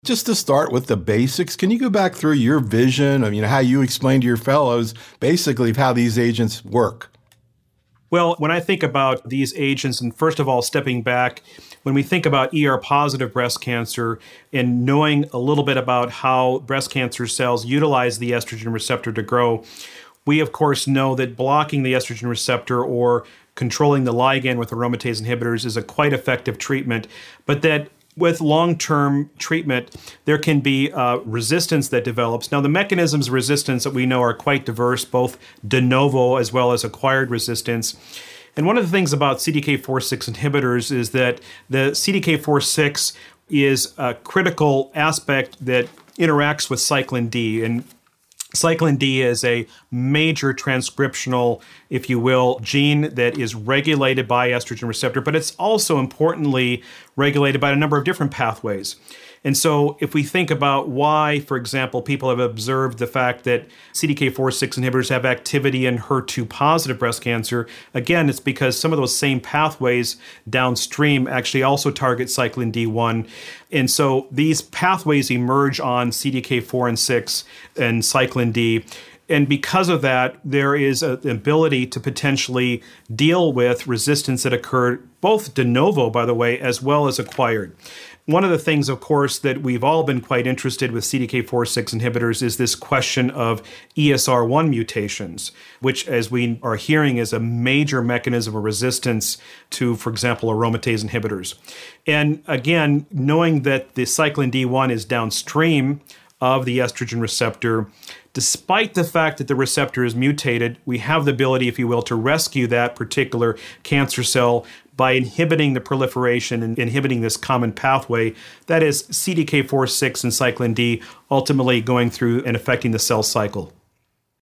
Just to start with the basics, can you go back through your vision of how you explain to your fellows basically of how these agents work? Well, when I think about these agents, and first of all, stepping back, when we think about ER-positive breast cancer and knowing a little bit about how breast cancer cells utilize the estrogen receptor to grow, we of course know that blocking the estrogen receptor or controlling the ligand with aromatase inhibitors is a quite effective treatment, but that with long-term treatment, there can be resistance that develops. Now, the mechanisms of resistance that we know are quite diverse, both de novo as well as acquired resistance. And one of the things about CDK4/6 inhibitors is that the CDK4/6 is a critical aspect that interacts with cyclin D. And cyclin D is a major transcriptional, if you will, gene that is regulated by estrogen receptor, but it's also importantly regulated by a number of different pathways. And so if we think about why, for example, people have observed the fact that CDK4/6 inhibitors have activity in HER2-positive breast cancer, again, it's because some of those same pathways downstream actually also target cyclin D1. And so these pathways emerge on CDK4 and 6 and cyclin D. And because of that, there is an ability to potentially deal with resistance that occurred both de novo, by the way, as well as acquired. One of the things, of course, that we've all been quite interested with CDK4/6 inhibitors is this question of ESR1 mutations, which, as we are hearing, is a major mechanism of resistance to, for example, aromatase inhibitors. And again, knowing that the cyclin D1 is downstream of the estrogen receptor, despite the fact that the receptor is mutated, we have the ability, if you will, to rescue that particular cancer cell by inhibiting the proliferation and inhibiting this common pathway, that is CDK4/6 and cyclin D, ultimately going through and affecting the cell cycle.